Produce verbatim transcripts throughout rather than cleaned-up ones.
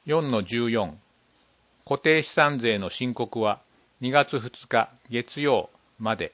よんのじゅうよん 固定資産税の申告はにがつふつか月曜まで。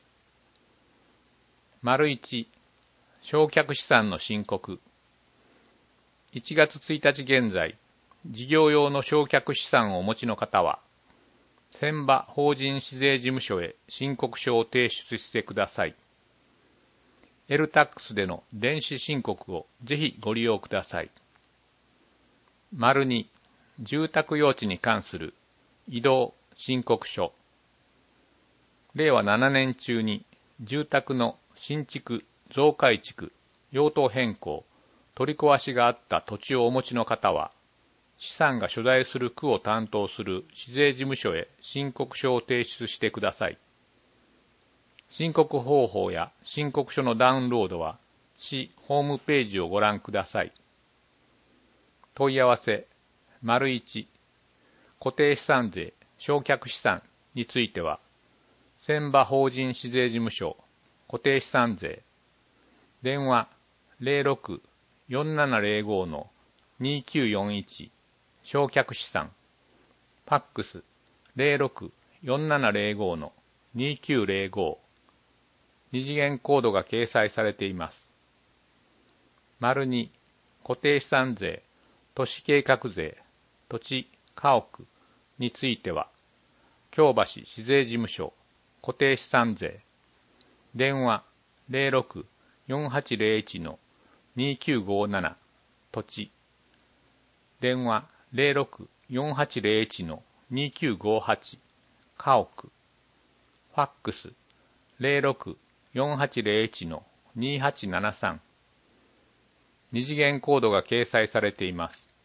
丸いち、償却資産の申告。いちがつついたち現在、事業用の償却資産をお持ちの方は、船場法人市税事務所へ申告書を提出してください。エルタックス での電子申告をぜひご利用ください。丸に、住宅用地に関する移動申告書。れいわななねん中に住宅の新築、増改築、用途変更、取り壊しがあった土地をお持ちの方は、資産が所在する区を担当する市税事務所へ申告書を提出してください。申告方法や申告書のダウンロードは、市ホームページをご覧ください。問い合わせ、丸いち、固定資産税、償却資産については、船場法人市税事務所、固定資産税、電話 ゼロろく よんななゼロご のにきゅうよんいち、償却資産、ファックス ゼロろく よんななゼロご のにきゅうゼロご、二次元コードが掲載されています。丸に、固定資産税、都市計画税、土地、家屋については、京橋市税事務所、固定資産税、電話 ゼロろく よんはちゼロいち のにきゅうごなな、土地、電話 ゼロろく よんはちゼロいち のにきゅうごはち、家屋、ファックス ゼロろく よんはちゼロいち のにはちななさん、二次元コードが掲載されています。